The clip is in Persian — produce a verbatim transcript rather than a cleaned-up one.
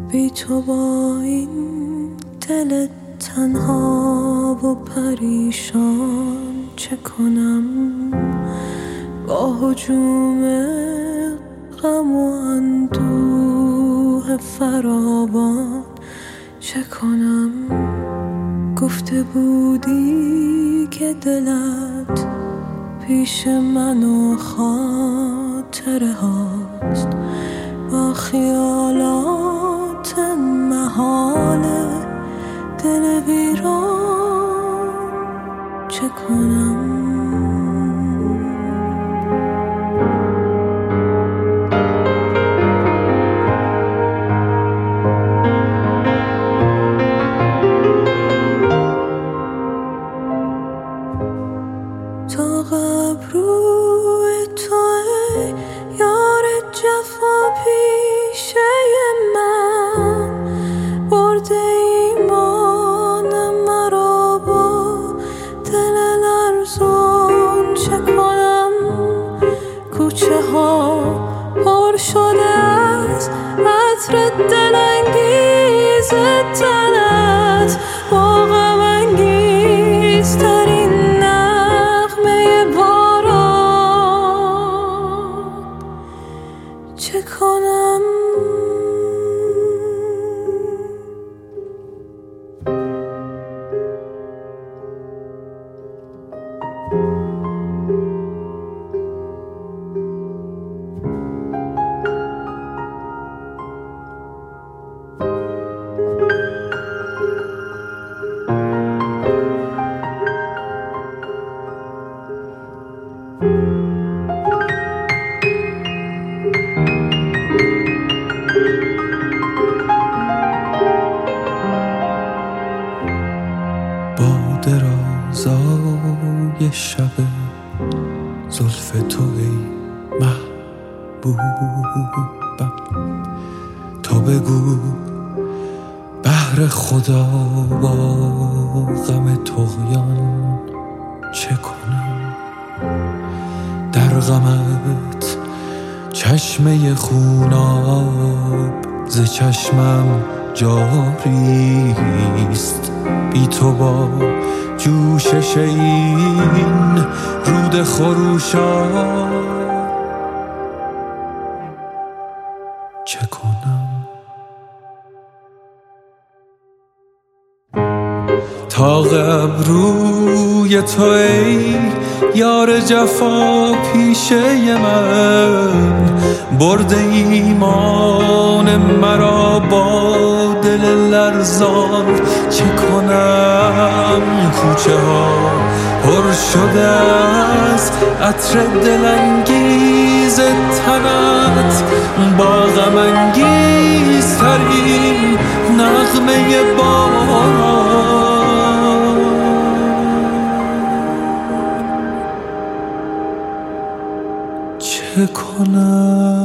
بی تو با این دل تنها و پریشان چه کنم؟ با هجوم غم و اندوه فراوان چه کنم؟ گفته بودی که دلت پیش من و خاطره هاست، با خیالات محال دل ویران چه کنم؟ تا قبروی توی یار جفا پیشه من، برده ایمان مرا با دل لرزان چه کنم؟ کوچه ها پر شده از عطر دلانگیز تنت، با غم انگیزترین چه کنم؟ با درازای شب زلف تو ای محبوبم، تا بگو بهر خدا با غم طغیان چه کنم؟ در غمت چشمه خوناب ز چشمم جاریست، بی تو با جوشش این رود خروشان چه کنم؟ تا قبروی تو ای یار جفا پیشه من، برده ایمان مرا با دل لرزان چه کنم؟ کوچه ها پر شده از عطر دلانگیز تنت، با غم انگیزترین نغمه باران چه کنم؟